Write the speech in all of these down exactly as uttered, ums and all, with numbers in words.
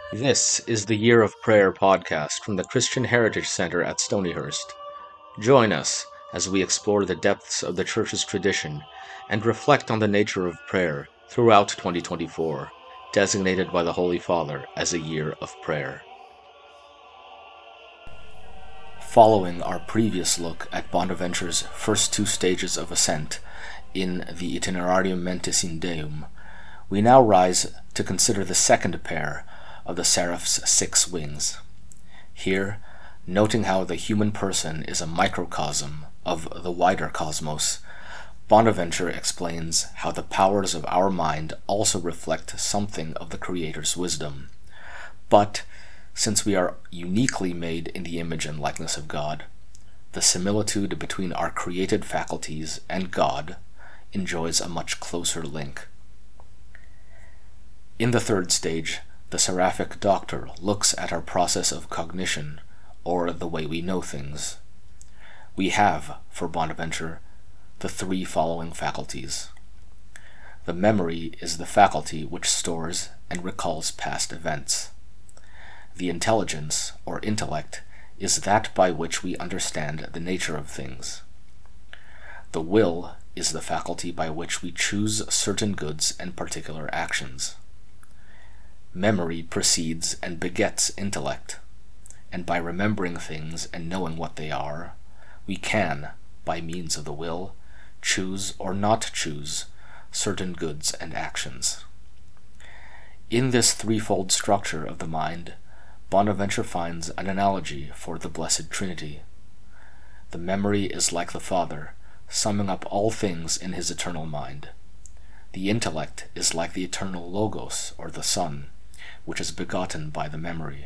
This is the Year of Prayer podcast from the Christian Heritage Center at Stonyhurst. Join us as we explore the depths of the Church's tradition and reflect on the nature of prayer throughout twenty twenty-four, designated by the Holy Father as a Year of Prayer. Following our previous look at Bonaventure's first two stages of ascent in the Itinerarium Mentis in Deum, we now rise to consider the second pair of the seraph's six wings. Here, noting how the human person is a microcosm of the wider cosmos, Bonaventure explains how the powers of our mind also reflect something of the Creator's wisdom. But, since we are uniquely made in the image and likeness of God, the similitude between our created faculties and God enjoys a much closer link. In the third stage, the seraphic doctor looks at our process of cognition, or the way we know things. We have, for Bonaventure, the three following faculties. The memory is the faculty which stores and recalls past events. The intelligence, or intellect, is that by which we understand the nature of things. The will is the faculty by which we choose certain goods and particular actions. Memory precedes and begets intellect, and by remembering things and knowing what they are, we can, by means of the will, choose or not choose certain goods and actions. In this threefold structure of the mind, Bonaventure finds an analogy for the Blessed Trinity. The memory is like the Father, summing up all things in his eternal mind. The intellect is like the eternal Logos, or the Son, which is begotten by the memory.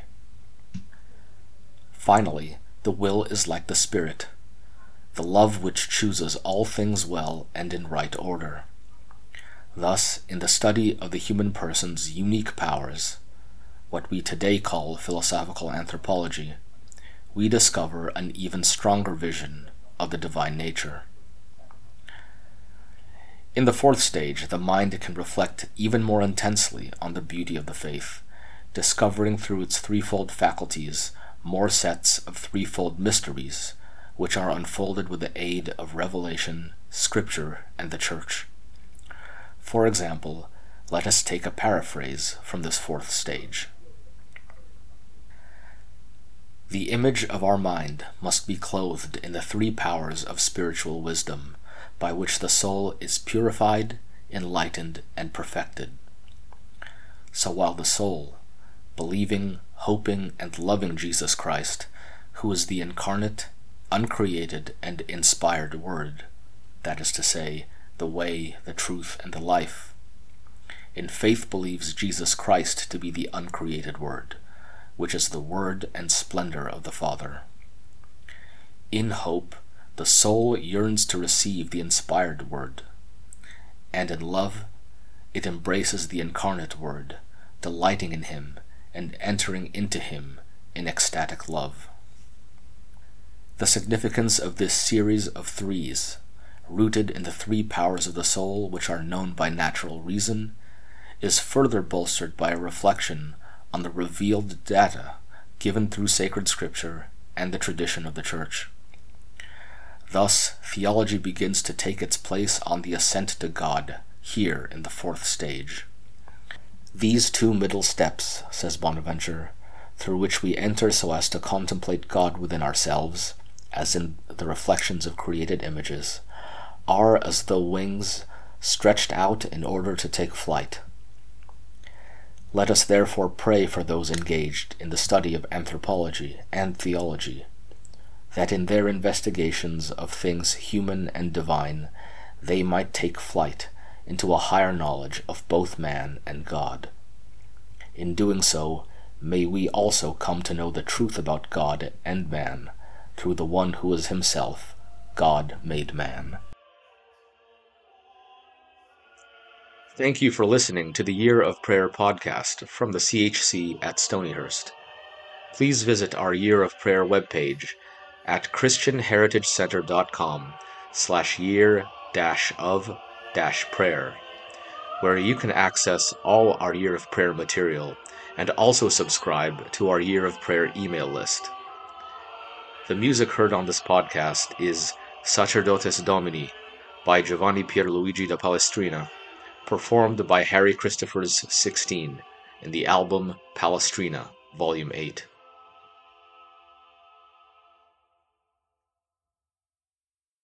Finally, the will is like the Spirit, the love which chooses all things well and in right order. Thus, in the study of the human person's unique powers, what we today call philosophical anthropology, we discover an even stronger vision of the divine nature. In the fourth stage, the mind can reflect even more intensely on the beauty of the faith, discovering through its threefold faculties more sets of threefold mysteries, which are unfolded with the aid of revelation, scripture, and the Church. For example, let us take a paraphrase from this fourth stage. The image of our mind must be clothed in the three powers of spiritual wisdom, by which the soul is purified, enlightened, and perfected. So while the soul, believing, hoping, and loving Jesus Christ, who is the incarnate, uncreated, and inspired Word, that is to say, the way, the truth, and the life, in faith believes Jesus Christ to be the uncreated Word, which is the Word and splendor of the Father. In hope, the soul yearns to receive the inspired Word, and in love, it embraces the incarnate Word, delighting in him and entering into him in ecstatic love. The significance of this series of threes, rooted in the three powers of the soul which are known by natural reason, is further bolstered by a reflection on the revealed data given through sacred scripture and the tradition of the Church. Thus, theology begins to take its place on the ascent to God, here in the fourth stage. These two middle steps, says Bonaventure, through which we enter so as to contemplate God within ourselves, as in the reflections of created images, are as though wings stretched out in order to take flight. Let us therefore pray for those engaged in the study of anthropology and theology, that in their investigations of things human and divine, they might take flight into a higher knowledge of both man and God. In doing so, may we also come to know the truth about God and man through the one who is himself God made man. Thank you for listening to the Year of Prayer podcast from the C H C at Stonyhurst. Please visit our Year of Prayer webpage at christianheritagecenter.com slash year dash of dash prayer, where you can access all our Year of Prayer material and also subscribe to our Year of Prayer email list. The music heard on this podcast is Sacerdotes Domini by Giovanni Pierluigi da Palestrina, performed by Harry Christophers sixteen in the album Palestrina, Volume eight.